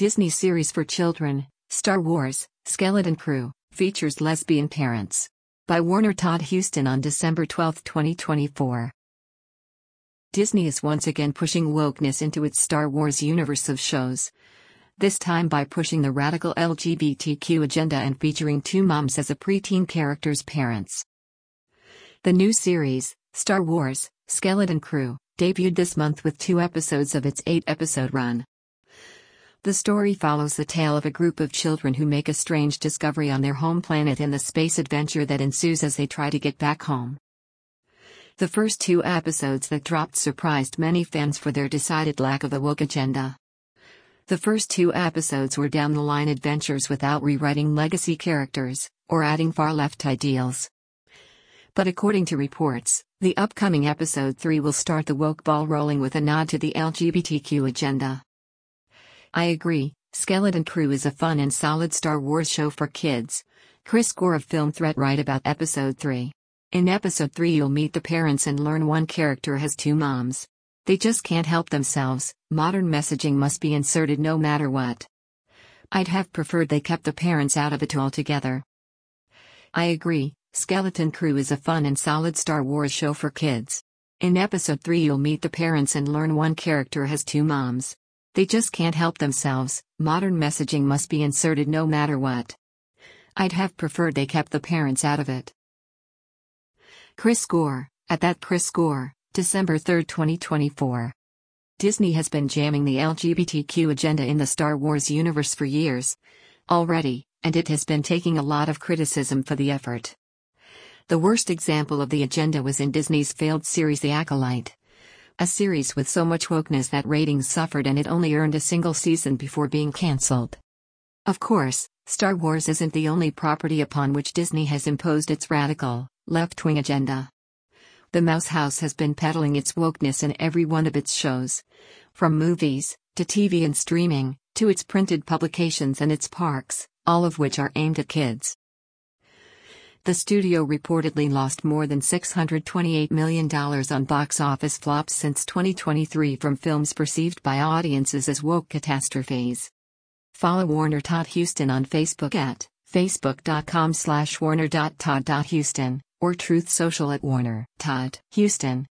Disney series for children, Star Wars, Skeleton Crew, features lesbian parents. By Warner Todd Huston on December 12, 2024. Disney is once again pushing wokeness into its Star Wars universe of shows. This time by pushing the radical LGBTQ agenda and featuring two moms as a preteen character's parents. The new series, Star Wars, Skeleton Crew, debuted this month with 2 episodes of its 8-episode run. The story follows the tale of a group of children who make a strange discovery on their home planet and the space adventure that ensues as they try to get back home. The first 2 episodes that dropped surprised many fans for their decided lack of a woke agenda. The first 2 episodes were down-the-line adventures without rewriting legacy characters, or adding far-left ideals. But according to reports, the upcoming episode 3 will start the woke ball rolling with a nod to the LGBTQ agenda. I agree, Skeleton Crew is a fun and solid Star Wars show for kids. Chris Gore of Film Threat wrote about Episode 3. In Episode 3 you'll meet the parents and learn one character has 2 moms. They just can't help themselves, modern messaging must be inserted no matter what. I'd have preferred they kept the parents out of it altogether. I agree, Skeleton Crew is a fun and solid Star Wars show for kids. In Episode 3 you'll meet the parents and learn one character has 2 moms. They just can't help themselves, modern messaging must be inserted no matter what. I'd have preferred they kept the parents out of it. Chris Gore, at that Chris Gore, December 3, 2024. Disney has been jamming the LGBTQ agenda in the Star Wars universe for years already, and it has been taking a lot of criticism for the effort. The worst example of the agenda was in Disney's failed series The Acolyte. A series with so much wokeness that ratings suffered and it only earned a single season before being cancelled. Of course, Star Wars isn't the only property upon which Disney has imposed its radical, left-wing agenda. The Mouse House has been peddling its wokeness in every one of its shows. From movies, to TV and streaming, to its printed publications and its parks, all of which are aimed at kids. The studio reportedly lost more than $628 million on box office flops since 2023 from films perceived by audiences as woke catastrophes. Follow Warner Todd Huston on Facebook at facebook.com/warner.todd.huston or Truth Social at Warner Todd Huston.